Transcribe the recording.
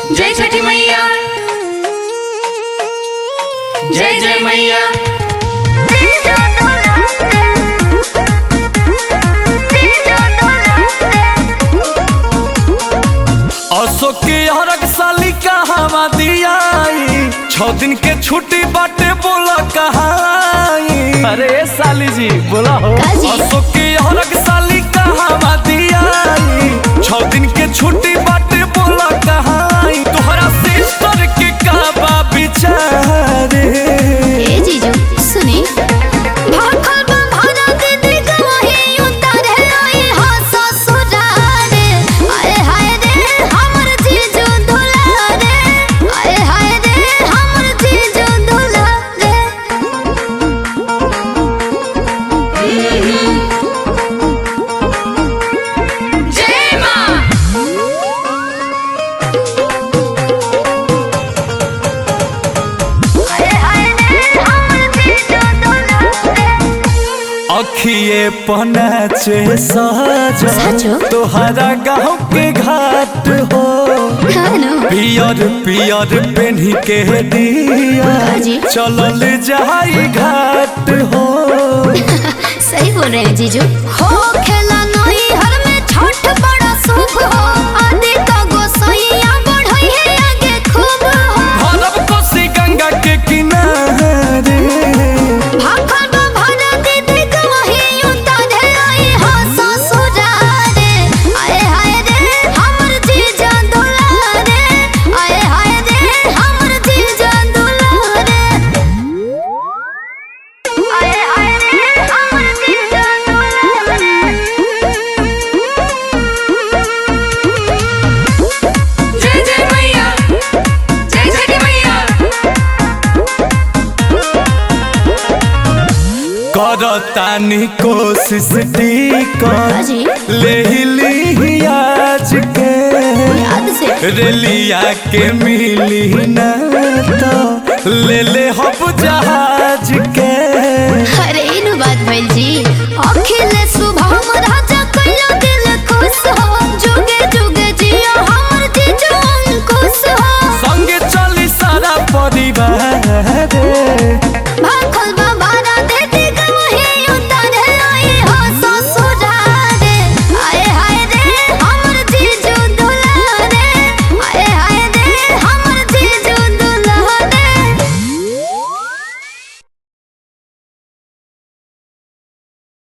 जय छठी मैया, जय जय मैया। अशोक के हरक साली कहाँ दियाई 6 दिन के छुट्टी बाटे बोला कहाँ। अरे साली जी बोला हो। अशोक के हरक साली कहाँ दियाई 6 दिन के छुट्टी बाटे बोला कहाँ। तोहरा सिस्टर के का विचार ए जीजू सुनी अखिए पनाचे सजो तोहरा गाँव के घाट हो। पियर पियर पेन्ही के दिया चलल जाई घाट हो। सही बोल रहे हैं जीजू। हो खेला नहीं हर में छठ बड़ा शुभ हो। आदि का गोसैया बढ़ई है आगे खूब हो। भरब कोसी गंगा के किनारे करतानी कोशिश टिकट ले ली आज के रेलिया के मिली न तो ले ले हब जहाज के।